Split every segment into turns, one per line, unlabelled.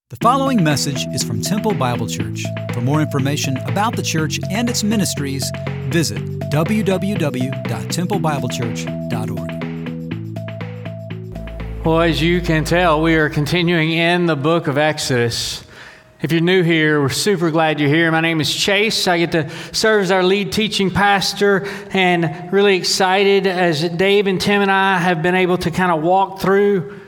The following message is from Temple Bible Church. For more information about the church and its ministries, visit www.templebiblechurch.org.
Well, as you can tell, we are continuing in the book of Exodus. If you're new here, we're super glad you're here. My name is Chase. I get to serve as our lead teaching pastor, and really excited as Dave and Tim and I have been able to kind of walk through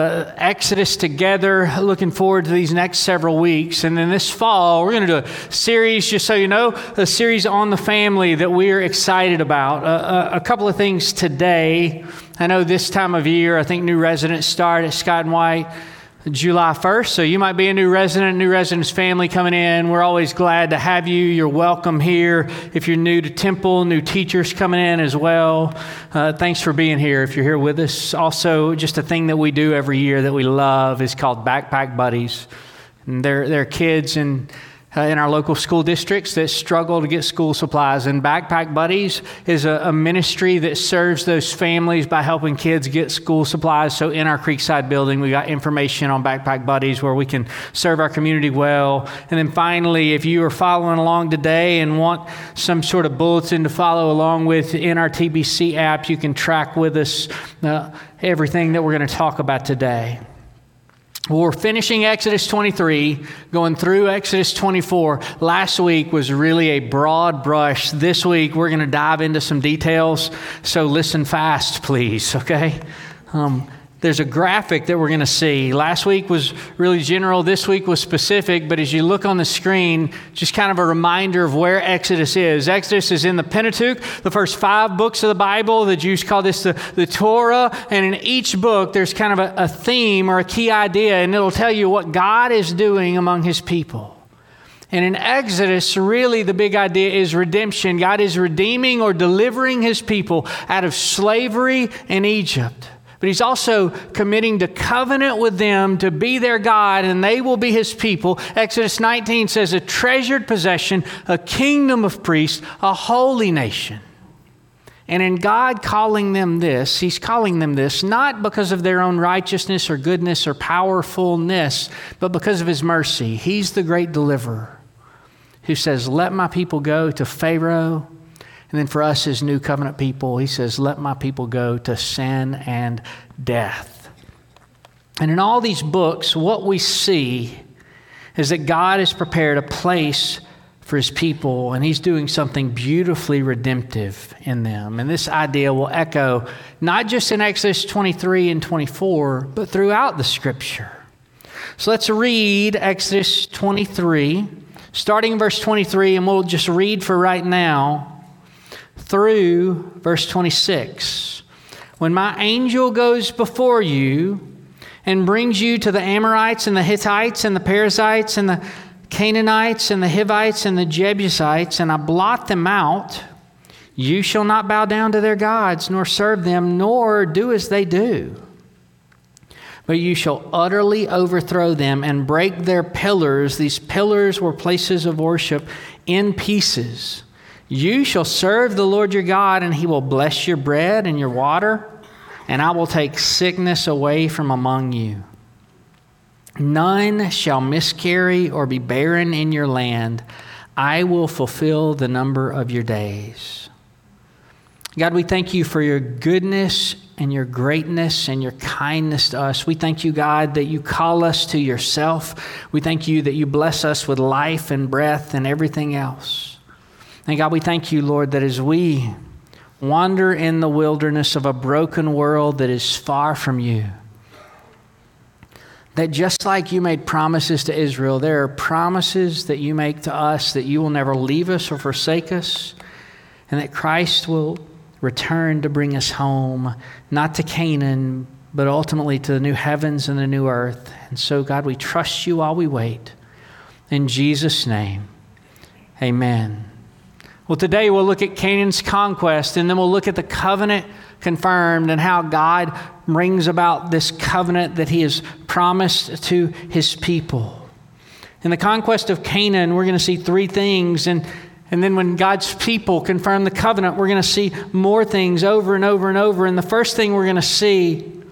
Exodus together. Looking forward to these next several weeks. And then this fall, we're going to do a series, just so you know, a series on the family that we're excited about. A couple of things today. I know this time of year, I think new residents start at Scott and White July 1st. So you might be a new resident's family coming in. We're always glad to have you. You're welcome here. If you're new to Temple, new teachers coming in as well. Thanks for being here if you're here with us. Also, just a thing that we do every year that we love is called Backpack Buddies. And they're kids in our local school districts that struggle to get school supplies. And Backpack Buddies is a ministry that serves those families by helping kids get school supplies. So in our Creekside building, we got information on Backpack Buddies where we can serve our community well. And then finally, if you are following along today and want some sort of bulletin to follow along with in our TBC app, you can track with us everything that we're going to talk about today. Well, we're finishing Exodus 23, going through Exodus 24. Last week was really a broad brush. This week, we're going to dive into some details, so listen fast, please, okay? There's a graphic that we're going to see. Last week was really general. This week was specific, but as you look on the screen, just kind of a reminder of where Exodus is. Exodus is in the Pentateuch, the first 5 books of the Bible. The Jews call this the Torah, and in each book, there's kind of a theme or a key idea, and it'll tell you what God is doing among His people. And in Exodus, really the big idea is redemption. God is redeeming or delivering His people out of slavery in Egypt. But He's also committing to covenant with them to be their God, and they will be His people. Exodus 19 says, a treasured possession, a kingdom of priests, a holy nation. And in God calling them this, He's calling them this not because of their own righteousness or goodness or powerfulness, but because of His mercy. He's the great deliverer who says, let my people go to Pharaoh. And then for us as new covenant people, He says, let my people go to sin and death. And in all these books, what we see is that God has prepared a place for His people, and He's doing something beautifully redemptive in them. And this idea will echo not just in Exodus 23 and 24, but throughout the Scripture. So let's read Exodus 23, starting in verse 23, and we'll just read for right now through verse 26. When my angel goes before you and brings you to the Amorites and the Hittites and the Perizzites and the Canaanites and the Hivites and the Jebusites, and I blot them out, you shall not bow down to their gods, nor serve them, nor do as they do. But you shall utterly overthrow them and break their pillars. These pillars were places of worship in pieces. You shall serve the Lord your God, and He will bless your bread and your water, and I will take sickness away from among you. None shall miscarry or be barren in your land. I will fulfill the number of your days. God, we thank You for Your goodness and Your greatness and Your kindness to us. We thank You, God, that You call us to Yourself. We thank You that You bless us with life and breath and everything else. And God, we thank You, Lord, that as we wander in the wilderness of a broken world that is far from You, that just like You made promises to Israel, there are promises that You make to us that You will never leave us or forsake us, and that Christ will return to bring us home, not to Canaan, but ultimately to the new heavens and the new earth. And so, God, we trust You while we wait. In Jesus' name, amen. Well, today we'll look at Canaan's conquest, and then we'll look at the covenant confirmed and how God brings about this covenant that He has promised to His people. In the conquest of Canaan, we're going to see 3 things, and then when God's people confirm the covenant, we're going to see more things over and over and over. And the first thing we're going to see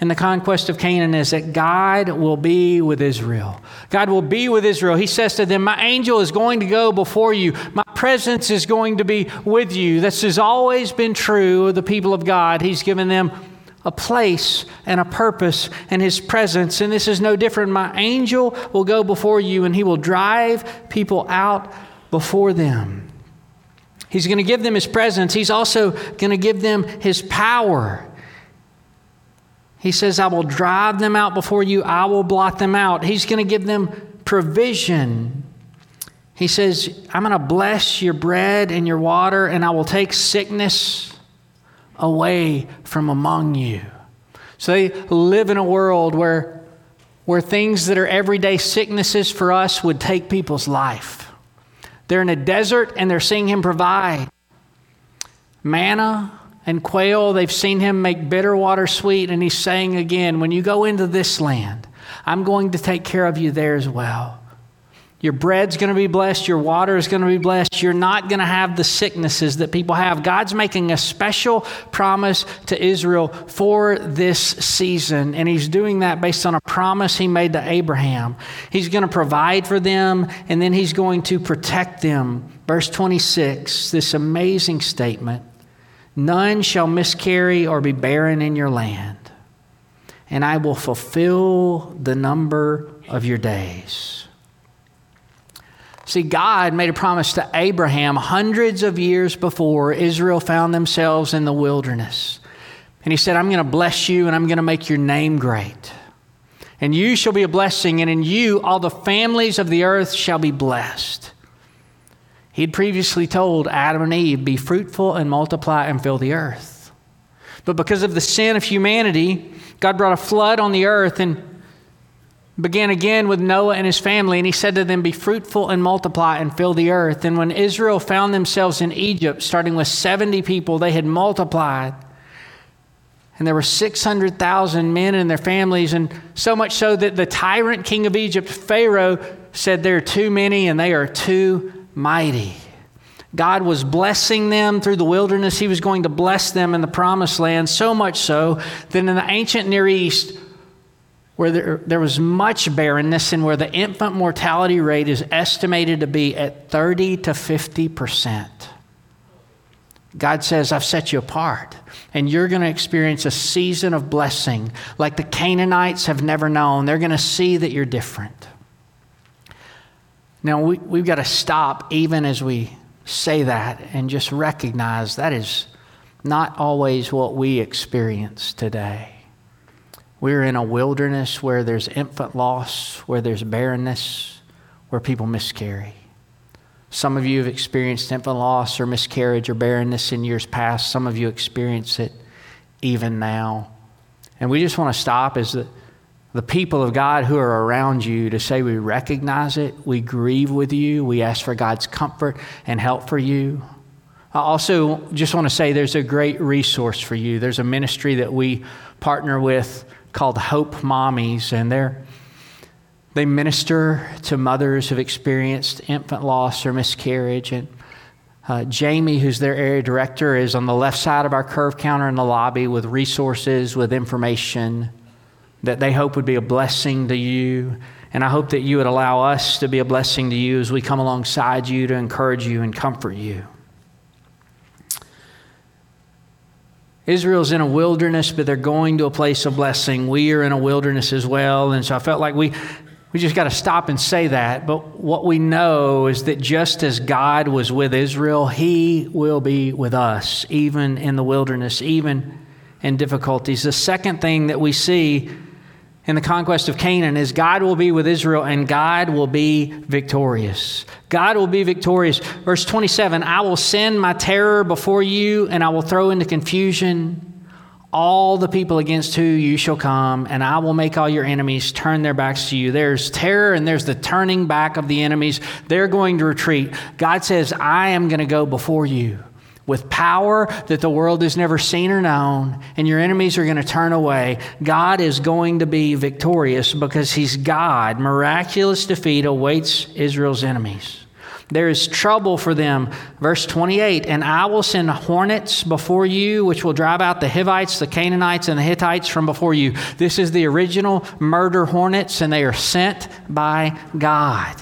in the conquest of Canaan is that God will be with Israel. God will be with Israel. He says to them, my angel is going to go before you. My presence is going to be with you. This has always been true of the people of God. He's given them a place and a purpose and His presence. And this is no different. My angel will go before you, and He will drive people out before them. He's going to give them His presence. He's also going to give them His power. He says, I will drive them out before you. I will blot them out. He's going to give them provision. He says, I'm going to bless your bread and your water, and I will take sickness away from among you. So they live in a world where things that are everyday sicknesses for us would take people's life. They're in a desert and they're seeing Him provide manna and quail. They've seen Him make bitter water sweet. And He's saying again, when you go into this land, I'm going to take care of you there as well. Your bread's going to be blessed. Your water is going to be blessed. You're not going to have the sicknesses that people have. God's making a special promise to Israel for this season. And He's doing that based on a promise He made to Abraham. He's going to provide for them, and then He's going to protect them. Verse 26, this amazing statement. None shall miscarry or be barren in your land, and I will fulfill the number of your days. See, God made a promise to Abraham hundreds of years before Israel found themselves in the wilderness. And He said, I'm going to bless you, and I'm going to make your name great. And you shall be a blessing, and in you all the families of the earth shall be blessed. He'd previously told Adam and Eve, be fruitful and multiply and fill the earth. But because of the sin of humanity, God brought a flood on the earth and began again with Noah and his family. And He said to them, be fruitful and multiply and fill the earth. And when Israel found themselves in Egypt, starting with 70 people, they had multiplied. And there were 600,000 men and their families. And so much so that the tyrant king of Egypt, Pharaoh, said there are too many and they are too mighty. God was blessing them through the wilderness. He was going to bless them in the promised land, so much so that in the ancient Near East, where there was much barrenness and where the infant mortality rate is estimated to be at 30 to 50%. God says, I've set you apart, and you're going to experience a season of blessing like the Canaanites have never known. They're going to see that you're different. Now, we've got to stop even as we say that and just recognize that is not always what we experience today. We're in a wilderness where there's infant loss, where there's barrenness, where people miscarry. Some of you have experienced infant loss or miscarriage or barrenness in years past. Some of you experience it even now. And we just want to stop as the people of God who are around you to say we recognize it, we grieve with you, we ask for God's comfort and help for you. I also just want to say there's a great resource for you. There's a ministry that we partner with called Hope Mommies, and they minister to mothers who've experienced infant loss or miscarriage. And Jamie, who's their area director, is on the left side of our curve counter in the lobby with resources, with information that they hope would be a blessing to you. And I hope that you would allow us to be a blessing to you as we come alongside you to encourage you and comfort you. Israel's in a wilderness, but they're going to a place of blessing. We are in a wilderness as well. And so I felt like we just got to stop and say that. But what we know is that just as God was with Israel, He will be with us, even in the wilderness, even in difficulties. The second thing that we see in the conquest of Canaan is God will be with Israel and God will be victorious. God will be victorious. Verse 27, I will send my terror before you and I will throw into confusion all the people against who you shall come, and I will make all your enemies turn their backs to you. There's terror and there's the turning back of the enemies. They're going to retreat. God says, I am going to go before you with power that the world has never seen or known, and your enemies are going to turn away. God is going to be victorious because He's God. Miraculous defeat awaits Israel's enemies. There is trouble for them. Verse 28, and I will send hornets before you, which will drive out the Hivites, the Canaanites, and the Hittites from before you. This is the original murder hornets, and they are sent by God.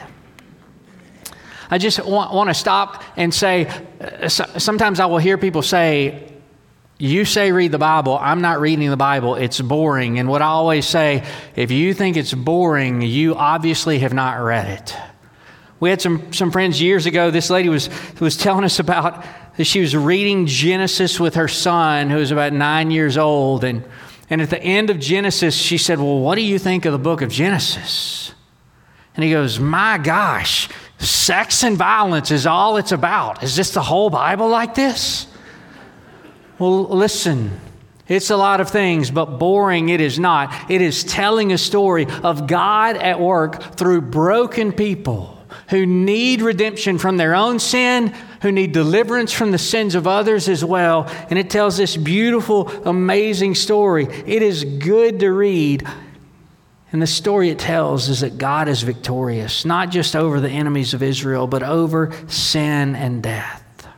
I just want to stop and say, sometimes I will hear people say, you say read the Bible, I'm not reading the Bible, it's boring. And what I always say, if you think it's boring, you obviously have not read it. We had some friends years ago, this lady was telling us about that she was reading Genesis with her son, who was about 9 years old. And at the end of Genesis, she said, well, what do you think of the book of Genesis? And he goes, my gosh, sex and violence is all it's about. Is this the whole Bible like this? Well, listen, it's a lot of things, but boring it is not. It is telling a story of God at work through broken people who need redemption from their own sin, who need deliverance from the sins of others as well. And it tells this beautiful, amazing story. It is good to read. And the story it tells is that God is victorious, not just over the enemies of Israel, but over sin and death.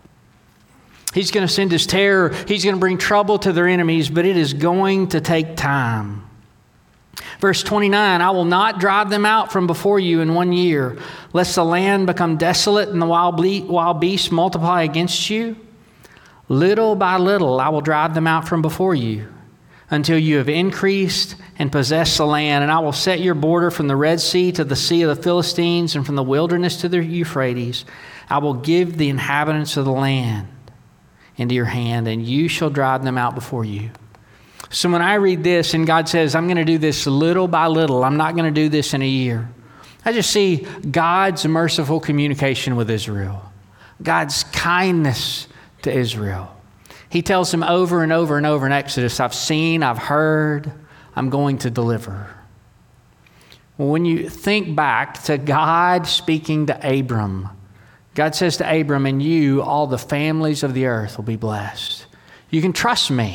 He's going to send his terror. He's going to bring trouble to their enemies, but it is going to take time. Verse 29, I will not drive them out from before you in 1 year, lest the land become desolate and the wild beasts multiply against you. Little by little I will drive them out from before you until you have increased and possessed the land. And I will set your border from the Red Sea to the Sea of the Philistines and from the wilderness to the Euphrates. I will give the inhabitants of the land into your hand, and you shall drive them out before you. So when I read this and God says, I'm going to do this little by little, I'm not going to do this in a year, I just see God's merciful communication with Israel, God's kindness to Israel. He tells them over and over and over in Exodus, I've seen, I've heard, I'm going to deliver. Well, when you think back to God speaking to Abram, God says to Abram, and you, all the families of the earth will be blessed. You can trust me.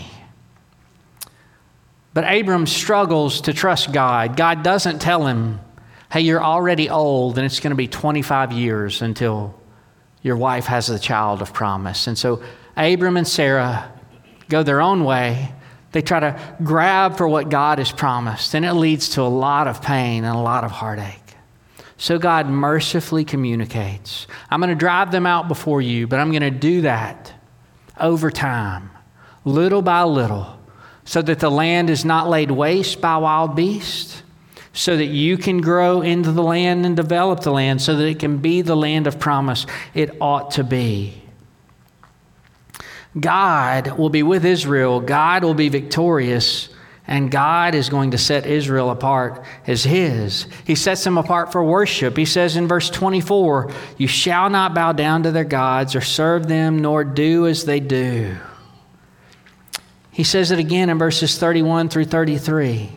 But Abram struggles to trust God. God doesn't tell him, hey, you're already old and it's going to be 25 years until your wife has the child of promise. And so Abram and Sarah go their own way. They try to grab for what God has promised, and it leads to a lot of pain and a lot of heartache. So God mercifully communicates, I'm going to drive them out before you, but I'm going to do that over time, little by little, so that the land is not laid waste by wild beasts, so that you can grow into the land and develop the land, so that it can be the land of promise it ought to be. God will be with Israel. God will be victorious. And God is going to set Israel apart as his. He sets them apart for worship. He says in verse 24, you shall not bow down to their gods or serve them, nor do as they do. He says it again in verses 31 through 33.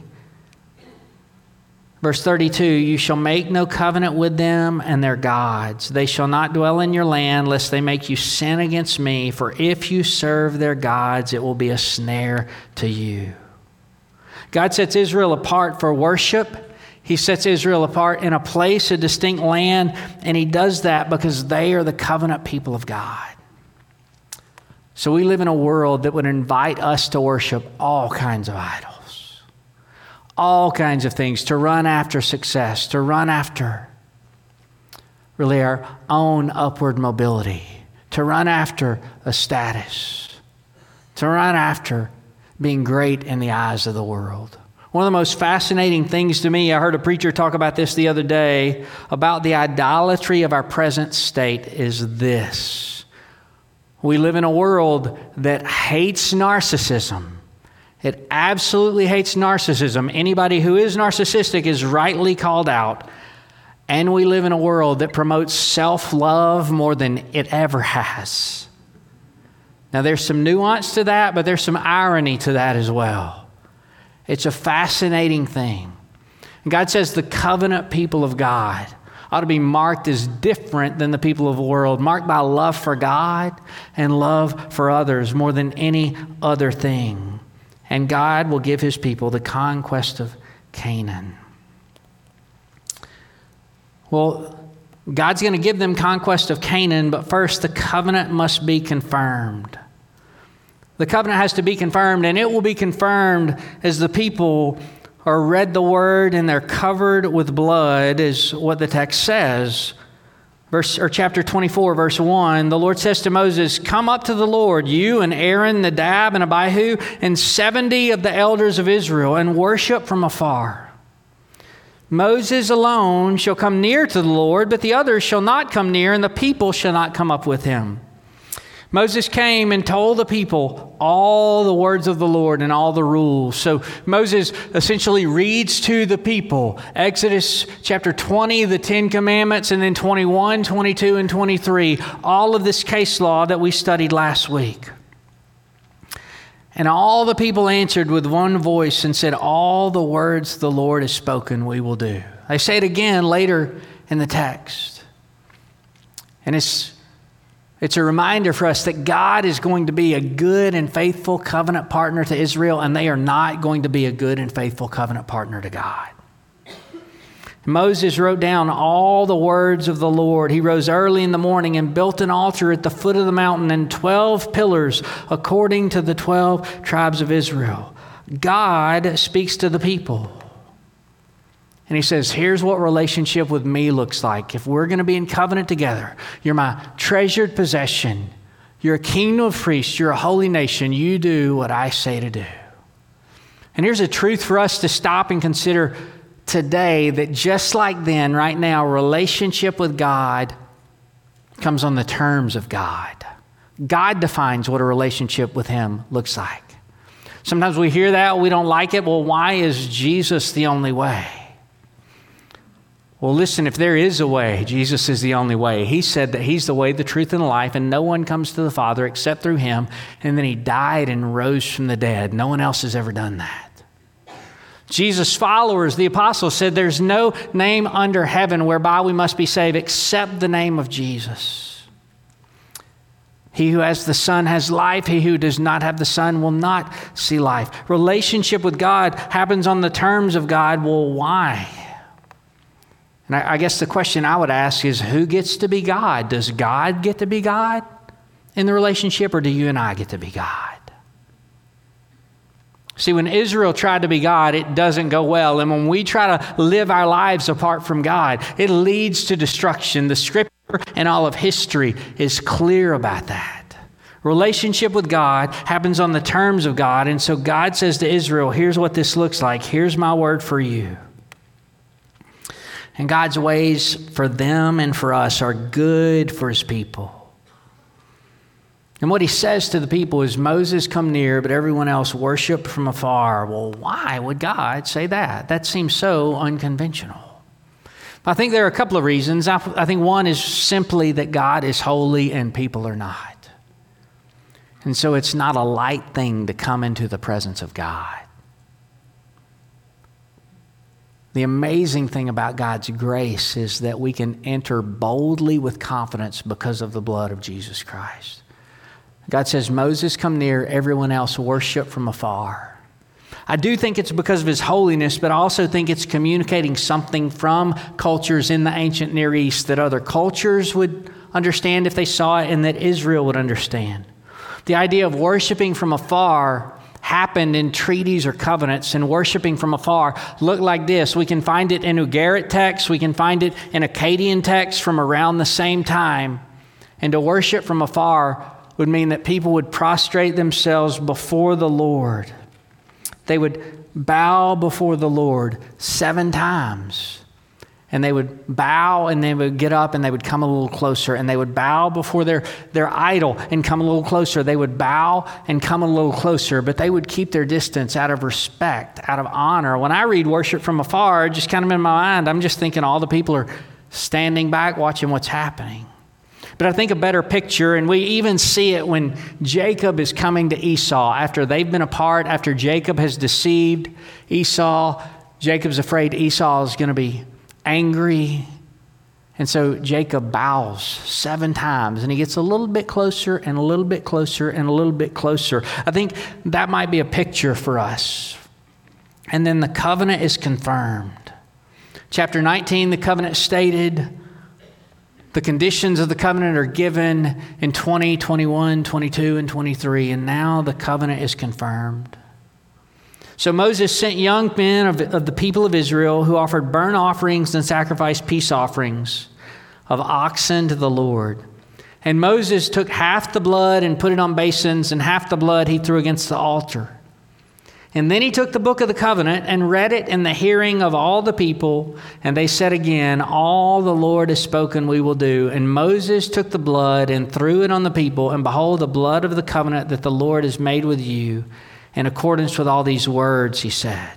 Verse 32, you shall make no covenant with them and their gods. They shall not dwell in your land, lest they make you sin against me. For if you serve their gods, it will be a snare to you. God sets Israel apart for worship. He sets Israel apart in a place, a distinct land, and he does that because they are the covenant people of God. So we live in a world that would invite us to worship all kinds of idols, all kinds of things, to run after success, to run after really our own upward mobility, to run after a status, to run after being great in the eyes of the world. One of the most fascinating things to me, I heard a preacher talk about this the other day, about the idolatry of our present state is this. We live in a world that hates narcissism. It absolutely hates narcissism. Anybody who is narcissistic is rightly called out. And we live in a world that promotes self-love more than it ever has. Now, there's some nuance to that, but there's some irony to that as well. It's a fascinating thing. God says the covenant people of God ought to be marked as different than the people of the world, marked by love for God and love for others more than any other thing. And God will give his people the conquest of Canaan. Well, God's going to give them conquest of Canaan, but first the covenant must be confirmed. The covenant has to be confirmed, and it will be confirmed as the people are read the word and they're covered with blood, is what the text says. Chapter 24, verse 1, the Lord says to Moses, "Come up to the Lord, you and Aaron, Nadab, and Abihu, and 70 of the elders of Israel, and worship from afar. Moses alone shall come near to the Lord, but the others shall not come near, and the people shall not come up with him." Moses came and told the people all the words of the Lord and all the rules. So Moses essentially reads to the people Exodus chapter 20, the 10 Commandments, and then 21, 22, and 23, all of this case law that we studied last week. And all the people answered with one voice and said, "All the words the Lord has spoken, we will do." They say it again later in the text. And it's a reminder for us that God is going to be a good and faithful covenant partner to Israel, and they are not going to be a good and faithful covenant partner to God. Moses wrote down all the words of the Lord. He rose early in the morning and built an altar at the foot of the mountain and 12 pillars according to the 12 tribes of Israel. God speaks to the people. And he says, here's what relationship with me looks like. If we're going to be in covenant together, you're my treasured possession. You're a kingdom of priests. You're a holy nation. You do what I say to do. And here's a truth for us to stop and consider today, that just like then, right now, relationship with God comes on the terms of God. God defines what a relationship with him looks like. Sometimes we hear that, we don't like it. Well, why is Jesus the only way? Well, listen, if there is a way, Jesus is the only way. He said that he's the way, the truth, and the life, and no one comes to the Father except through him. And then he died and rose from the dead. No one else has ever done that. Jesus' followers, the apostles, said there's no name under heaven whereby we must be saved except the name of Jesus. He who has the Son has life. He who does not have the Son will not see life. Relationship with God happens on the terms of God. Well, why? And I guess the question I would ask is, who gets to be God? Does God get to be God in the relationship, or do you and I get to be God? See, when Israel tried to be God, it doesn't go well. And when we try to live our lives apart from God, it leads to destruction. The Scripture and all of history is clear about that. Relationship with God happens on the terms of God. And so God says to Israel, here's what this looks like. Here's my word for you. And God's ways for them and for us are good for his people. And what he says to the people is, Moses come near, but everyone else worship from afar. Well, why would God say that? That seems so unconventional. I think there are a couple of reasons. I think one is simply that God is holy and people are not. And so it's not a light thing to come into the presence of God. The amazing thing about God's grace is that we can enter boldly with confidence because of the blood of Jesus Christ. God says, Moses, come near, everyone else worship from afar. I do think it's because of his holiness, but I also think it's communicating something from cultures in the ancient Near East that other cultures would understand if they saw it, and that Israel would understand. The idea of worshiping from afar happened in treaties or covenants, and worshiping from afar looked like this. We can find it in Ugarit texts. We can find it in Akkadian texts from around the same time. And to worship from afar would mean that people would prostrate themselves before the Lord. They would bow before the Lord 7 times. And they would bow, and they would get up, and they would come a little closer. And they would bow before their idol and come a little closer. They would bow and come a little closer, but they would keep their distance out of respect, out of honor. When I read worship from afar, just kind of in my mind, I'm just thinking all the people are standing back watching what's happening. But I think a better picture, and we even see it when Jacob is coming to Esau after they've been apart, after Jacob has deceived Esau. Jacob's afraid Esau is going to be angry. And so Jacob bows 7 times, and he gets a little bit closer and a little bit closer and a little bit closer. I think that might be a picture for us. And then the covenant is confirmed. Chapter 19, the covenant stated, The conditions of the covenant are given in 20, 21, 22, and 23, and now the covenant is confirmed. So Moses sent young men of the people of Israel who offered burnt offerings and sacrificed peace offerings of oxen to the Lord. And Moses took half the blood and put it on basins, and half the blood he threw against the altar. And then he took the book of the covenant and read it in the hearing of all the people. And they said again, all the Lord has spoken we will do. And Moses took the blood and threw it on the people. And behold, the blood of the covenant that the Lord has made with you, in accordance with all these words, he said.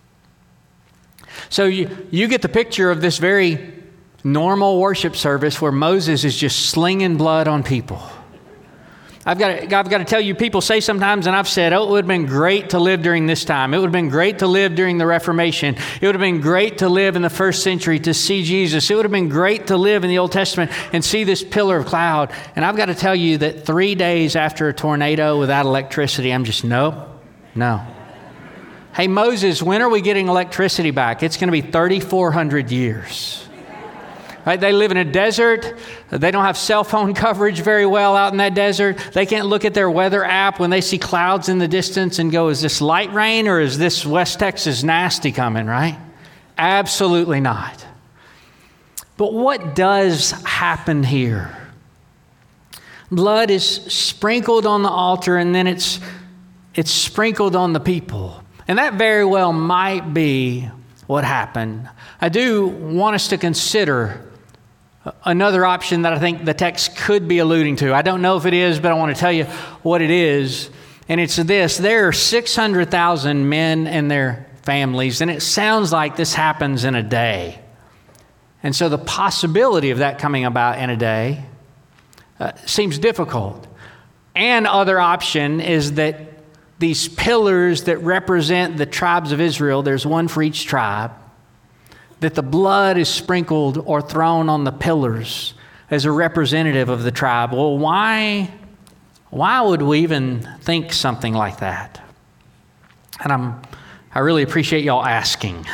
So you get the picture of this very normal worship service where Moses is just slinging blood on people. I've got to tell you, people say sometimes, and I've said, oh, it would have been great to live during this time. It would have been great to live during the Reformation. It would have been great to live in the first century to see Jesus. It would have been great to live in the Old Testament and see this pillar of cloud. And I've got to tell you that 3 days after a tornado without electricity, I'm just, no. Hey, Moses, when are we getting electricity back? It's going to be 3,400 years. Right? They live in a desert. They don't have cell phone coverage very well out in that desert. They can't look at their weather app when they see clouds in the distance and go, is this light rain or is this West Texas nasty coming, right? Absolutely not. But what does happen here? Blood is sprinkled on the altar and then it's sprinkled on the people. And that very well might be what happened. I do want us to consider another option that I think the text could be alluding to. I don't know if it is, but I want to tell you what it is. And it's this. There are 600,000 men and their families, and it sounds like this happens in a day. And so the possibility of that coming about in a day seems difficult. And other option is that these pillars that represent the tribes of Israel, there's one for each tribe, that the blood is sprinkled or thrown on the pillars as a representative of the tribe. Well, why would we even think something like that? And I really appreciate y'all asking.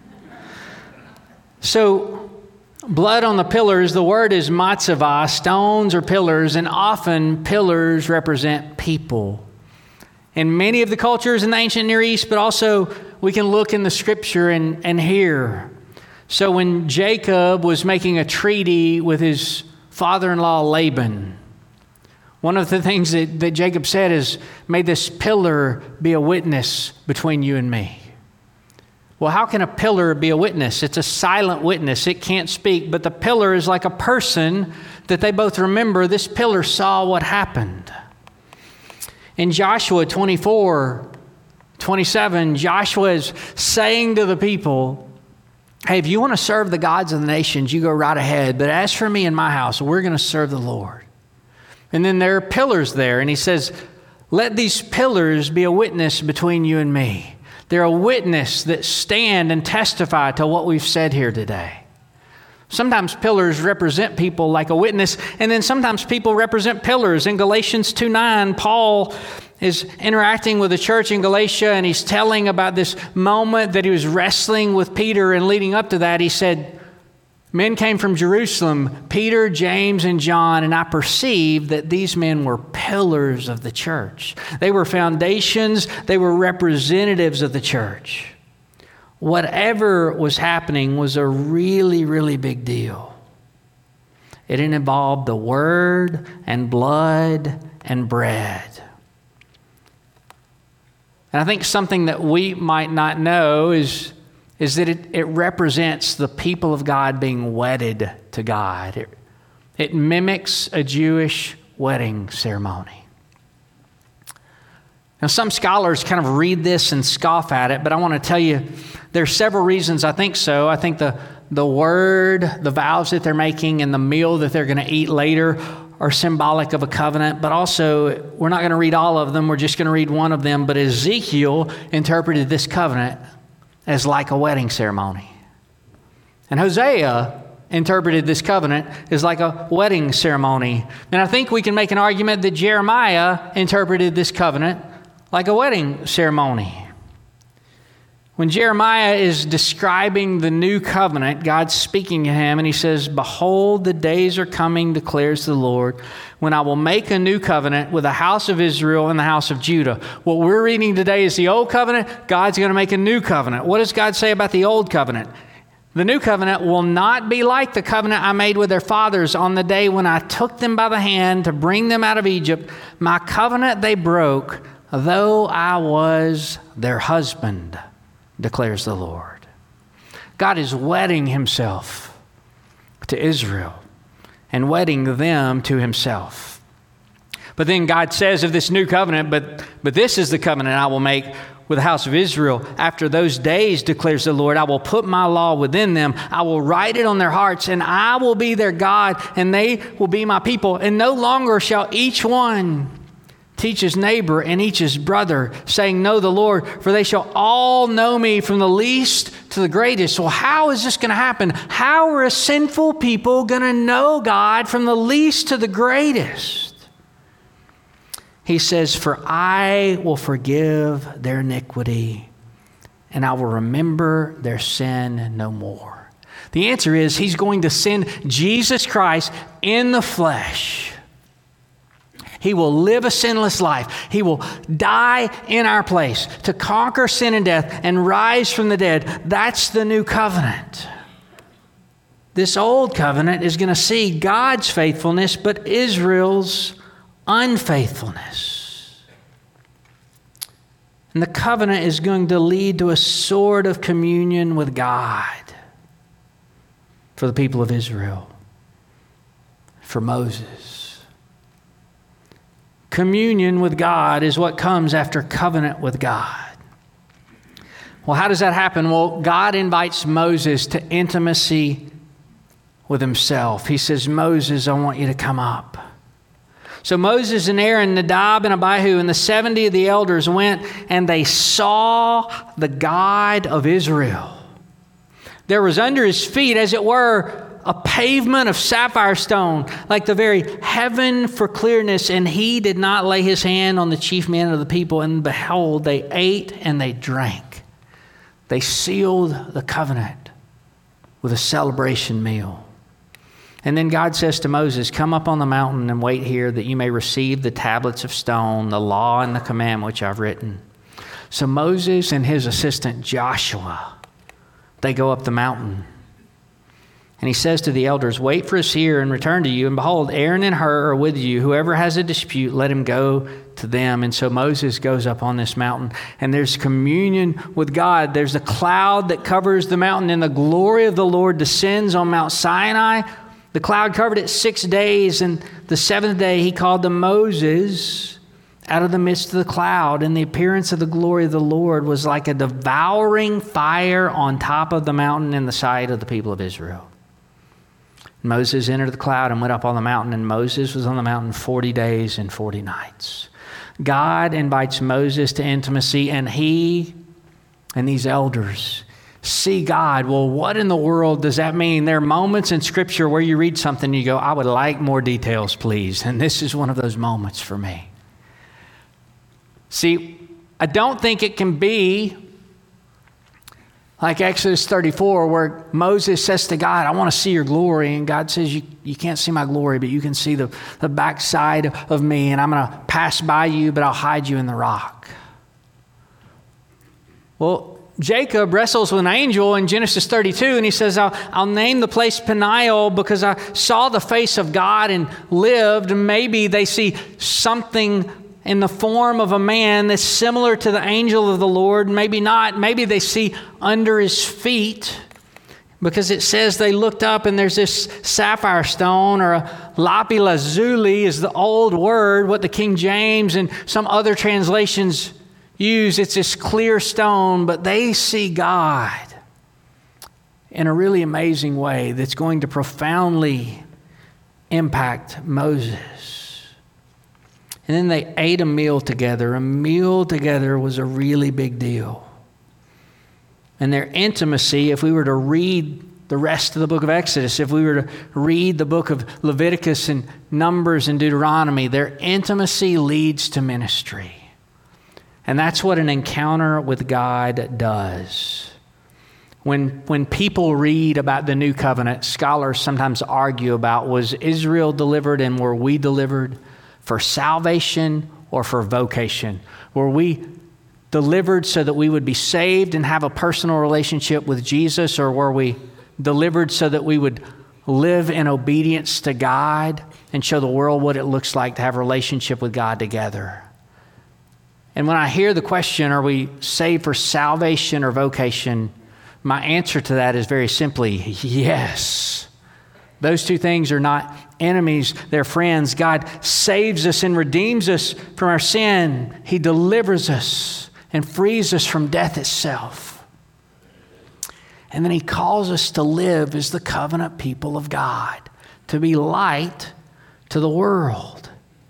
So, blood on the pillars, the word is matzavah, stones or pillars, and often pillars represent people. In many of the cultures in the ancient Near East, but also we can look in the scripture and hear. So when Jacob was making a treaty with his father-in-law Laban, one of the things that Jacob said is, may this pillar be a witness between you and me. Well, how can a pillar be a witness? It's a silent witness. It can't speak, but the pillar is like a person that they both remember. This pillar saw what happened. In Joshua 24:27, Joshua is saying to the people, hey, if you want to serve the gods of the nations, you go right ahead. But as for me and my house, we're going to serve the Lord. And then there are pillars there. And he says, let these pillars be a witness between you and me. They're a witness that stand and testify to what we've said here today. Sometimes pillars represent people like a witness, and then sometimes people represent pillars. In Galatians 2:9, Paul is interacting with the church in Galatia, and he's telling about this moment that he was wrestling with Peter, and leading up to that, he said, men came from Jerusalem, Peter, James, and John, and I perceived that these men were pillars of the church. They were foundations, they were representatives of the church. Whatever was happening was a really, really big deal. It involved the word and blood and bread. And I think something that we might not know is that it represents the people of God being wedded to God. It mimics a Jewish wedding ceremony. Now, some scholars kind of read this and scoff at it, but I want to tell you there are several reasons I think so. I think the word, the vows that they're making, and the meal that they're going to eat later are symbolic of a covenant, but also we're not going to read all of them. We're just going to read one of them. But Ezekiel interpreted this covenant as like a wedding ceremony. And Hosea interpreted this covenant as like a wedding ceremony. And I think we can make an argument that Jeremiah interpreted this covenant like a wedding ceremony. When Jeremiah is describing the new covenant, God's speaking to him, and he says, "Behold, the days are coming, declares the Lord, when I will make a new covenant with the house of Israel and the house of Judah." What we're reading today is the old covenant. God's going to make a new covenant. What does God say about the old covenant? The new covenant will not be like the covenant I made with their fathers on the day when I took them by the hand to bring them out of Egypt. My covenant they broke, though I was their husband, declares the Lord. God is wedding himself to Israel and wedding them to himself. But then God says of this new covenant, but this is the covenant I will make with the house of Israel. After those days, declares the Lord, I will put my law within them. I will write it on their hearts, and I will be their God, and they will be my people. And no longer shall each one teach his neighbor and each his brother, saying, know the Lord, for they shall all know me, from the least to the greatest. Well, how is this going to happen? How are a sinful people going to know God from the least to the greatest? He says, for I will forgive their iniquity, and I will remember their sin no more. The answer is he's going to send Jesus Christ in the flesh. He will live a sinless life. He will die in our place to conquer sin and death and rise from the dead. That's the new covenant. This old covenant is going to see God's faithfulness, but Israel's unfaithfulness. And the covenant is going to lead to a sort of communion with God for the people of Israel, for Moses. Communion with God is what comes after covenant with God. Well, how does that happen? Well, God invites Moses to intimacy with himself. He says, Moses, I want you to come up. So Moses and Aaron, Nadab and Abihu, and the 70 of the elders went, and they saw the God of Israel. There was under his feet, as it were, a pavement of sapphire stone, like the very heaven for clearness. And he did not lay his hand on the chief men of the people. And behold, they ate and they drank. They sealed the covenant with a celebration meal. And then God says to Moses, come up on the mountain and wait here, that you may receive the tablets of stone, the law and the commandment which I've written. So Moses and his assistant Joshua, they go up the mountain. And he says to the elders, wait for us here and return to you. And behold, Aaron and Hur are with you. Whoever has a dispute, let him go to them. And so Moses goes up on this mountain, and there's communion with God. There's a cloud that covers the mountain, and the glory of the Lord descends on Mount Sinai. The cloud covered it 6 days, and the seventh day he called to Moses out of the midst of the cloud. And the appearance of the glory of the Lord was like a devouring fire on top of the mountain in the sight of the people of Israel. Moses entered the cloud and went up on the mountain, and Moses was on the mountain 40 days and 40 nights. God invites Moses to intimacy, and he and these elders see God. Well, what in the world does that mean? There are moments in Scripture where you read something and you go, I would like more details, please. And this is one of those moments for me. See, I don't think it can be like Exodus 34, where Moses says to God, I want to see your glory. And God says, you can't see my glory, but you can see the backside of me. And I'm going to pass by you, but I'll hide you in the rock. Well, Jacob wrestles with an angel in Genesis 32, and he says, I'll name the place Peniel because I saw the face of God and lived. Maybe they see something in the form of a man that's similar to the angel of the Lord. Maybe not. Maybe they see under his feet, because it says they looked up and there's this sapphire stone, or a lapis lazuli is the old word, what the King James and some other translations use. It's this clear stone, but they see God in a really amazing way that's going to profoundly impact Moses. And then they ate a meal together. A meal together was a really big deal. And their intimacy, if we were to read the rest of the book of Exodus, if we were to read the book of Leviticus and Numbers and Deuteronomy, their intimacy leads to ministry. And that's what an encounter with God does. When people read about the new covenant, scholars sometimes argue about, was Israel delivered and were we delivered for salvation or for vocation? Were we delivered so that we would be saved and have a personal relationship with Jesus, or were we delivered so that we would live in obedience to God and show the world what it looks like to have a relationship with God together? And when I hear the question, are we saved for salvation or vocation? My answer to that is very simply, yes. Those two things are not enemies, they're friends. God saves us and redeems us from our sin. He delivers us and frees us from death itself. And then He calls us to live as the covenant people of God, to be light to the world.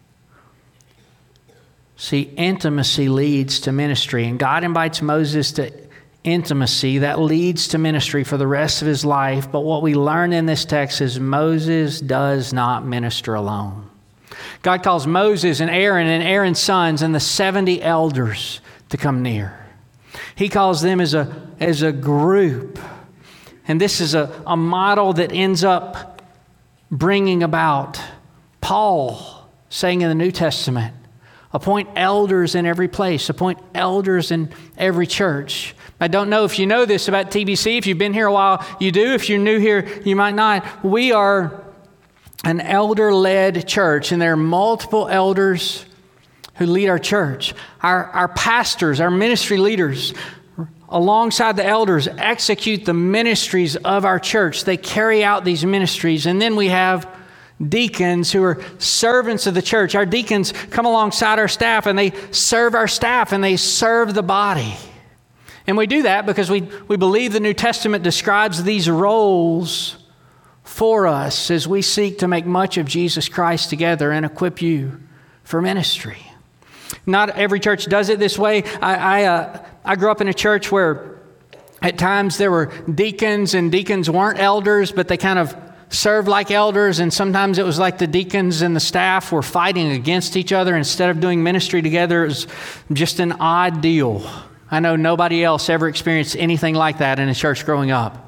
See, intimacy leads to ministry, and God invites Moses to intimacy that leads to ministry for the rest of his life. But what we learn in this text is Moses does not minister alone. God calls Moses and Aaron's sons and the 70 elders to come near. He calls them as a group. And this is a model that ends up bringing about Paul saying in the New Testament, appoint elders in every place. Appoint elders in every church. I don't know if you know this about TBC. If you've been here a while, you do. If you're new here, you might not. We are an elder-led church, and there are multiple elders who lead our church. Our pastors, our ministry leaders, alongside the elders, execute the ministries of our church. They carry out these ministries. And then we have deacons who are servants of the church. Our deacons come alongside our staff and they serve our staff and they serve the body. And we do that because we believe the New Testament describes these roles for us as we seek to make much of Jesus Christ together and equip you for ministry. Not every church does it this way. I grew up in a church where at times there were deacons, and deacons weren't elders, but they kind of served like elders, and sometimes it was like the deacons and the staff were fighting against each other instead of doing ministry together. It was just an odd deal. I know nobody else ever experienced anything like that in a church growing up.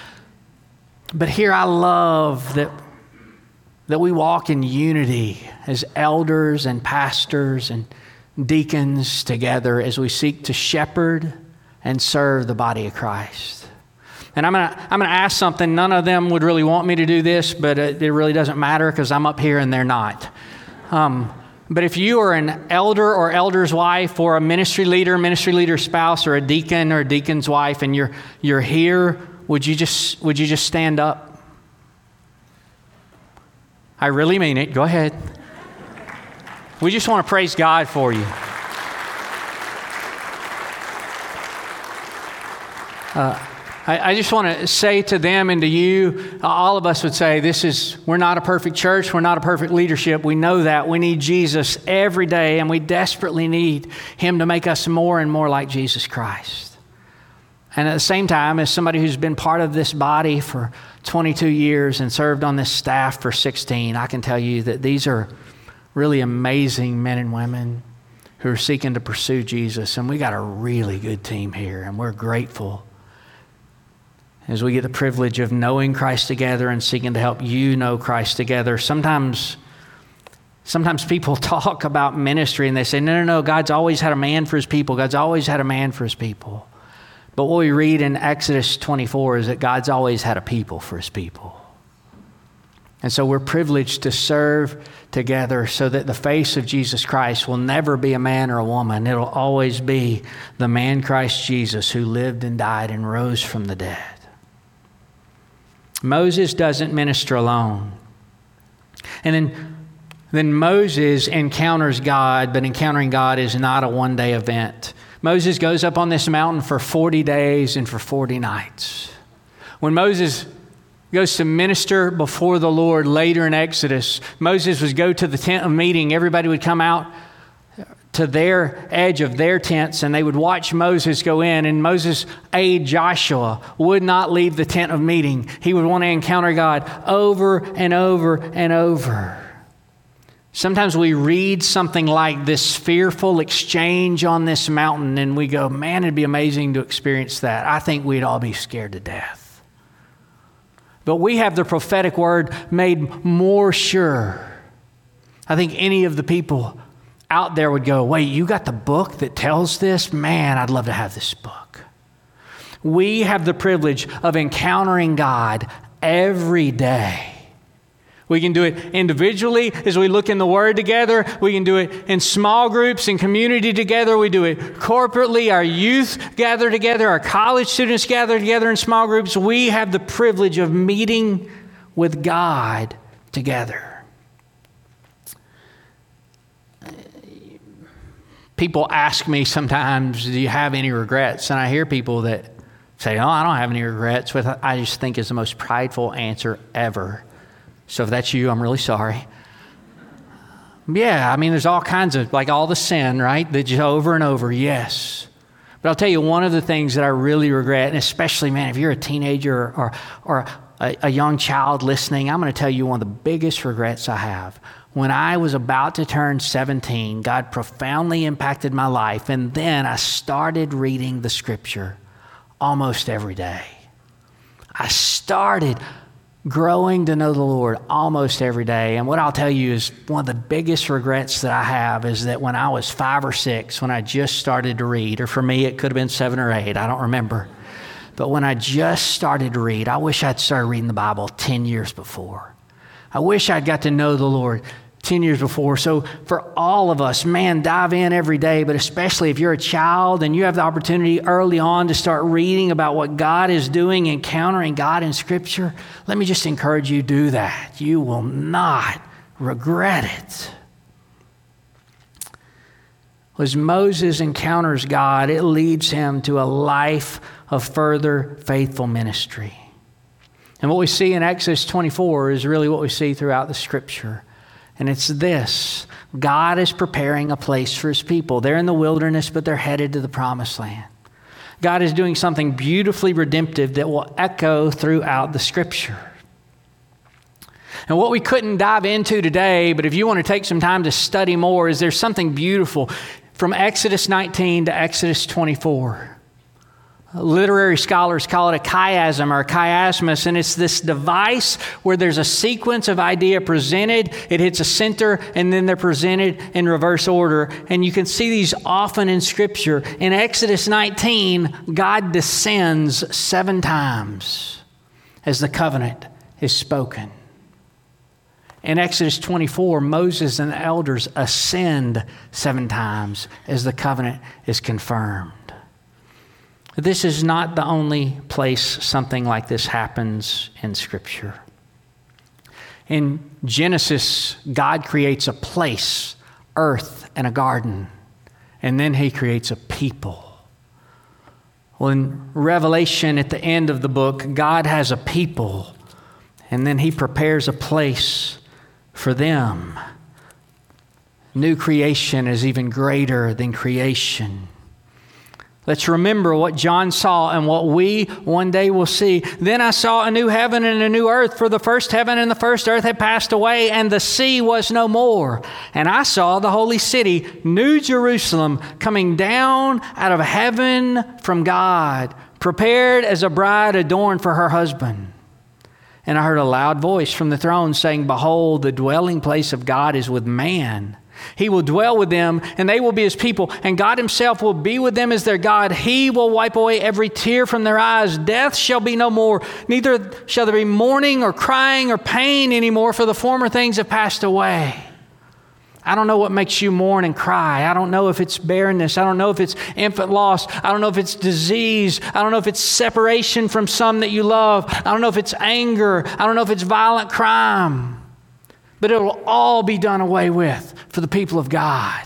But here I love that we walk in unity as elders and pastors and deacons together as we seek to shepherd and serve the body of Christ. And I'm gonna ask something. None of them would really want me to do this, but it really doesn't matter because I'm up here and they're not. But if you are an elder or elder's wife, or a ministry leader spouse, or a deacon or deacon's wife, and you're here, would you just stand up? I really mean it. Go ahead. We just want to praise God for you. I just want to say to them and to you, all of us would say, we're not a perfect church. We're not a perfect leadership. We know that. We need Jesus every day, and we desperately need Him to make us more and more like Jesus Christ. And at the same time, as somebody who's been part of this body for 22 years and served on this staff for 16, I can tell you that these are really amazing men and women who are seeking to pursue Jesus. And we got a really good team here, and we're grateful as we get the privilege of knowing Christ together and seeking to help you know Christ together. Sometimes people talk about ministry and they say, no, God's always had a man for His people. God's always had a man for His people. But what we read in Exodus 24 is that God's always had a people for His people. And so we're privileged to serve together so that the face of Jesus Christ will never be a man or a woman. It'll always be the man Christ Jesus who lived and died and rose from the dead. Moses doesn't minister alone. And then Moses encounters God, but encountering God is not a one-day event. Moses goes up on this mountain for 40 days and for 40 nights. When Moses goes to minister before the Lord later in Exodus, Moses would go to the tent of meeting. Everybody would come out to their edge of their tents, and they would watch Moses go in. And Moses' aide Joshua would not leave the tent of meeting. He would want to encounter God over and over and over. Sometimes we read something like this fearful exchange on this mountain and we go, man, it'd be amazing to experience that. I think we'd all be scared to death. But we have the prophetic word made more sure. I think any of the people out there would go, wait, you got the book that tells this? Man, I'd love to have this book. We have the privilege of encountering God every day. We can do it individually as we look in the Word together. We can do it in small groups and community together. We do it corporately. Our youth gather together. Our college students gather together in small groups. We have the privilege of meeting with God together. People ask me sometimes, do you have any regrets? And I hear people that say, oh, I don't have any regrets. Which I just think is the most prideful answer ever. So if that's you, I'm really sorry. Yeah, I mean, there's all kinds of, like all the sin, right? That just over and over, yes. But I'll tell you, one of the things that I really regret, and especially, man, if you're a teenager or a young child listening, I'm going to tell you one of the biggest regrets I have. When I was about to turn 17, God profoundly impacted my life, and then I started reading the Scripture almost every day. I started growing to know the Lord almost every day. And what I'll tell you is one of the biggest regrets that I have is that when I was 5 or 6, when I just started to read, or for me, it could have been 7 or 8, I don't remember. But when I just started to read, I wish I'd started reading the Bible 10 years before. I wish I'd got to know the Lord 10 years before. So for all of us, man, dive in every day, but especially if you're a child and you have the opportunity early on to start reading about what God is doing, encountering God in Scripture, let me just encourage you, do that. You will not regret it. As Moses encounters God, it leads him to a life of further faithful ministry. And what we see in Exodus 24 is really what we see throughout the Scripture. And it's this: God is preparing a place for His people. They're in the wilderness, but they're headed to the promised land. God is doing something beautifully redemptive that will echo throughout the Scripture. And what we couldn't dive into today, but if you want to take some time to study more, is there's something beautiful from Exodus 19 to Exodus 24. Literary scholars call it a chiasm or a chiasmus, and it's this device where there's a sequence of idea presented, it hits a center, and then they're presented in reverse order. And you can see these often in Scripture. In Exodus 19, God descends 7 times as the covenant is spoken. In Exodus 24, Moses and the elders ascend 7 times as the covenant is confirmed. This is not the only place something like this happens in Scripture. In Genesis, God creates a place, earth, and a garden, and then He creates a people. Well, in Revelation, at the end of the book, God has a people, and then He prepares a place for them. New creation is even greater than creation. Let's remember what John saw and what we one day will see. Then I saw a new heaven and a new earth, for the first heaven and the first earth had passed away, and the sea was no more. And I saw the holy city, New Jerusalem, coming down out of heaven from God, prepared as a bride adorned for her husband. And I heard a loud voice from the throne saying, "Behold, the dwelling place of God is with man. He will dwell with them, and they will be His people, and God Himself will be with them as their God. He will wipe away every tear from their eyes. Death shall be no more, neither shall there be mourning or crying or pain anymore, for the former things have passed away." I don't know what makes you mourn and cry. I don't know if it's barrenness. I don't know if it's infant loss. I don't know if it's disease. I don't know if it's separation from some that you love. I don't know if it's anger. I don't know if it's violent crime. But it will all be done away with for the people of God.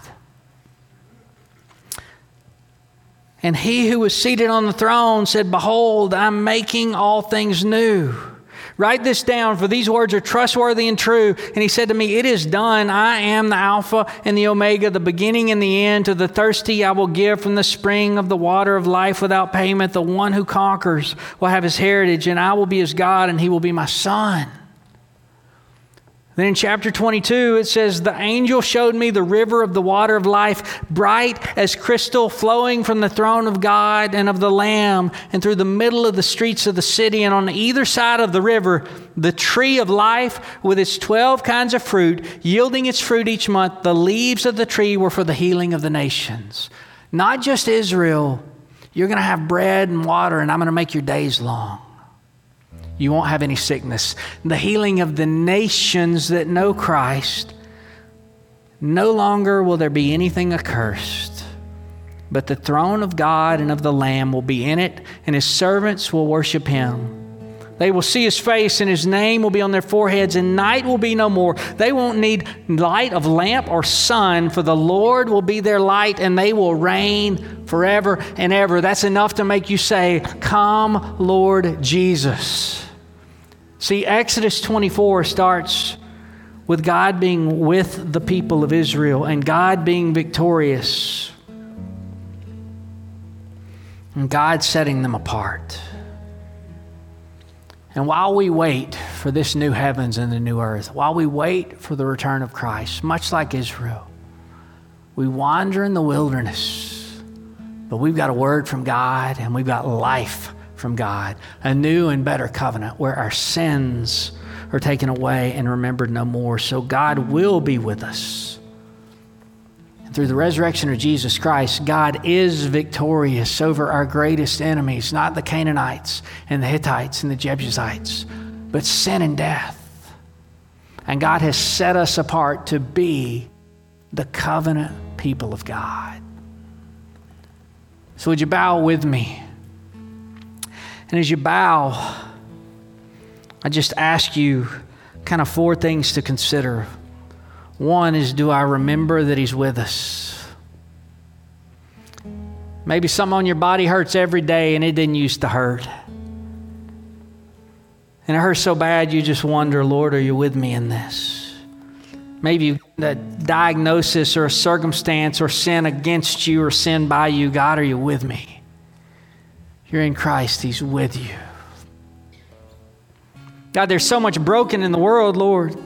And He who was seated on the throne said, "Behold, I'm making all things new." Write this down, for these words are trustworthy and true. And He said to me, "It is done. I am the Alpha and the Omega, the beginning and the end. To the thirsty I will give from the spring of the water of life without payment. The one who conquers will have his heritage, and I will be his God, and he will be my son." Then in chapter 22, it says, the angel showed me the river of the water of life, bright as crystal, flowing from the throne of God and of the Lamb, and through the middle of the streets of the city. And on either side of the river, the tree of life with its 12 kinds of fruit, yielding its fruit each month. The leaves of the tree were for the healing of the nations. Not just Israel. You're going to have bread and water, and I'm going to make your days long. You won't have any sickness. The healing of the nations that know Christ. No longer will there be anything accursed, but the throne of God and of the Lamb will be in it, and his servants will worship him. They will see his face, and his name will be on their foreheads, and night will be no more. They won't need light of lamp or sun, for the Lord will be their light, and they will reign forever and ever. That's enough to make you say, "Come, Lord Jesus." See, Exodus 24 starts with God being with the people of Israel and God being victorious and God setting them apart. And while we wait for this new heavens and the new earth, while we wait for the return of Christ, much like Israel, we wander in the wilderness, but we've got a word from God and we've got life from God, a new and better covenant where our sins are taken away and remembered no more. So God will be with us. And through the resurrection of Jesus Christ, God is victorious over our greatest enemies, not the Canaanites and the Hittites and the Jebusites, but sin and death. And God has set us apart to be the covenant people of God. So would you bow with me? And as you bow, I just ask you kind of 4 things to consider. One is, do I remember that he's with us? Maybe something on your body hurts every day and it didn't used to hurt. And it hurts so bad you just wonder, Lord, are you with me in this? Maybe a diagnosis or a circumstance or sin against you or sin by you. God, are you with me? You're in Christ. He's with you. God, there's so much broken in the world, Lord.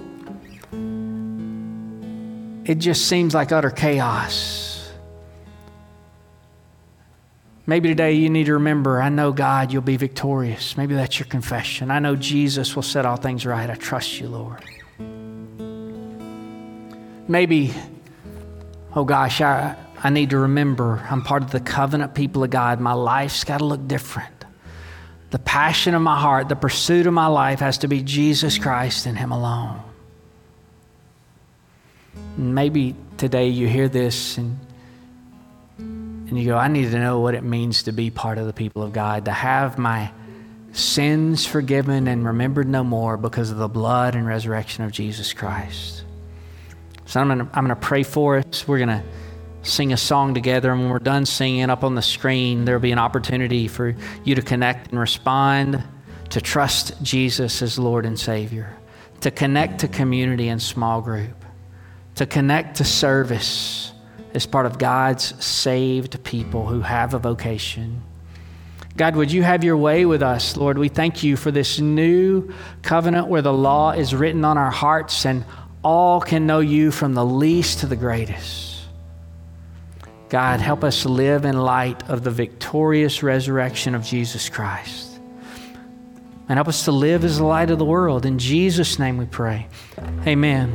It just seems like utter chaos. Maybe today you need to remember, I know, God, you'll be victorious. Maybe that's your confession. I know Jesus will set all things right. I trust you, Lord. Maybe, oh gosh, I need to remember I'm part of the covenant people of God. My life's got to look different. The passion of my heart, the pursuit of my life has to be Jesus Christ and him alone. And maybe today you hear this and you go, I need to know what it means to be part of the people of God, to have my sins forgiven and remembered no more because of the blood and resurrection of Jesus Christ. So I'm gonna pray for us. We're gonna sing a song together, and when we're done singing, up on the screen there'll be an opportunity for you to connect and respond, to trust Jesus as Lord and Savior, to connect to community and small group, to connect to service as part of God's saved people who have a vocation. God, would you have your way with us, Lord? We thank you for this new covenant where the law is written on our hearts and all can know you from the least to the greatest. God, help us live in light of the victorious resurrection of Jesus Christ. And help us to live as the light of the world. In Jesus' name we pray. Amen.